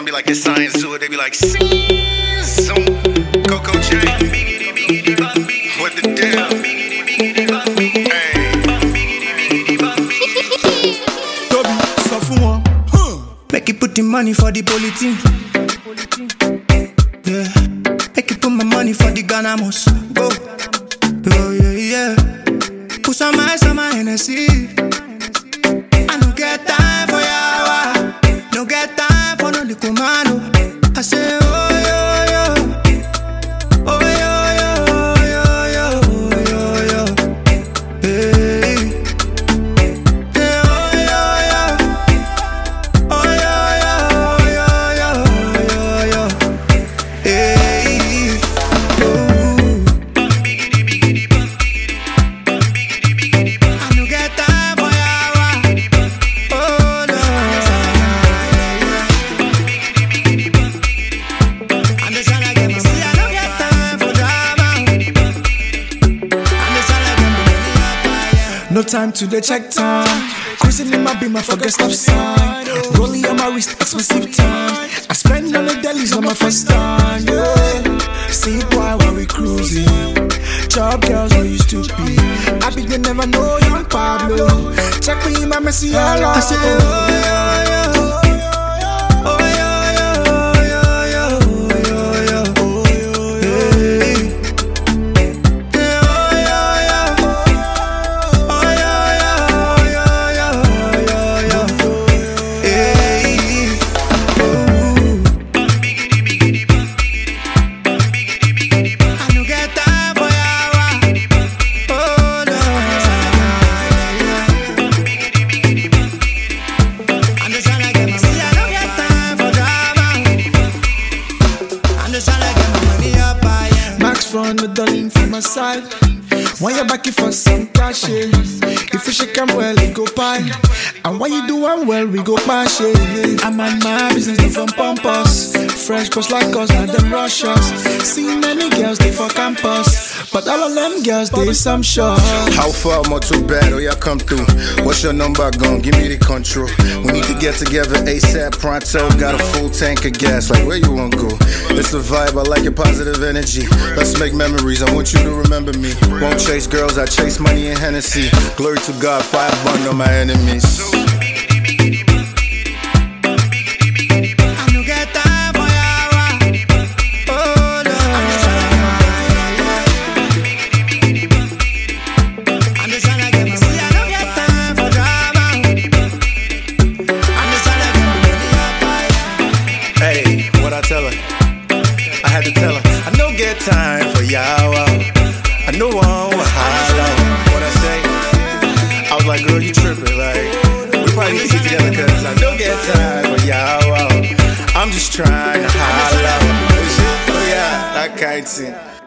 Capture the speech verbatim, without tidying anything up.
be like, it's science to it. They be like, see, so Coco J. What the damn? Toby, sọ fún wọn. Make you put the money for the politin. Yeah. Make you put my money for the Ganamos. Go. Oh yeah, yeah. Put some ice on my Hennessy. I no get time for yawa. No get time for no little mano. I say oh yo yo. Oh yo yo yo yo yo yo. Hey. Hey oh yo yo. Oh yo yo yo yo yo yo. Hey. Oh. I no get time for yawa. Oh no. I'm just tryna get my see. I no get time for drama. I'm just tryna get my money up, yeah. No time to the check time. Cruising in my beamer, forget stop sign. Rolling on my wrist, expensive time. I spend on the delis on my first time, yeah. See why while we cruising. Job girls we used to be. I be they never know young Pablo. Check me in my messy all I say oh yeah yeah. Oh yeah yeah yeah yeah yeah yeah. Hey. Hey oh yeah yeah. Oh yeah yeah yeah yeah yeah yeah. Hey. I no get time for yawa. Oh no. I'm just tryna get my see. I no get time for drama. I'm just tryna get my money up, yeah. Max front with darling for my side. When you're back for some cash, yeah. If you shake 'em well, it go pie. And when you do 'em well, we go mash it. I'm on my business, no from pompous. Fresh post like us, not them rush us. See many girls, they for campus. But all of them girls, they some short. How far, more too bad, oh yeah, come through. What's your number, gon' give me the control. We need to get together ASAP, pronto. Got a full tank of gas, like where you wanna go? It's a vibe, I like your positive energy. Let's make memories, I want you to remember me. Won't chase girls, I chase money and Hennessy. Glory to God, fire burn on my enemies. I no get time for yawa. Oh no. I'm just tryna get my see. I no get time for drama. I'm just tryna get my money up, yeah. Hey, what I tell her? I had to tell her, I no get time for yawa. I know one will holla. What I say? I was like, girl, you tripping, like we probably need to get together, cause I don't get time for yawa. I'm just trying to holla. Oh yeah, that kind of thing.